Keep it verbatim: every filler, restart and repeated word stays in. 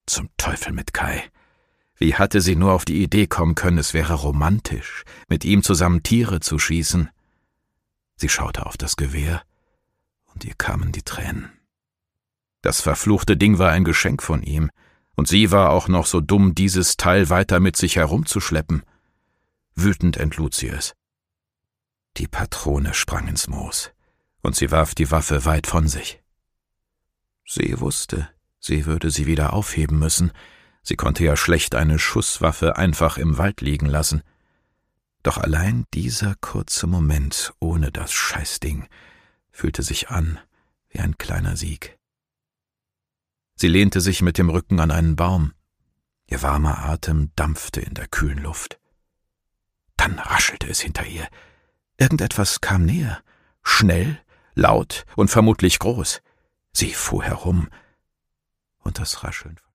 Zum Teufel mit Kai. Wie hatte sie nur auf die Idee kommen können, es wäre romantisch, mit ihm zusammen Tiere zu schießen? Sie schaute auf das Gewehr, und ihr kamen die Tränen. Das verfluchte Ding war ein Geschenk von ihm, und sie war auch noch so dumm, dieses Teil weiter mit sich herumzuschleppen. Wütend entlud sie es. Die Patrone sprang ins Moos, und sie warf die Waffe weit von sich. Sie wusste, sie würde sie wieder aufheben müssen. Sie konnte ja schlecht eine Schusswaffe einfach im Wald liegen lassen. Doch allein dieser kurze Moment ohne das Scheißding fühlte sich an wie ein kleiner Sieg. Sie lehnte sich mit dem Rücken an einen Baum. Ihr warmer Atem dampfte in der kühlen Luft. Dann raschelte es hinter ihr. Irgendetwas kam näher, schnell, laut und vermutlich groß. Sie fuhr herum, und das Rascheln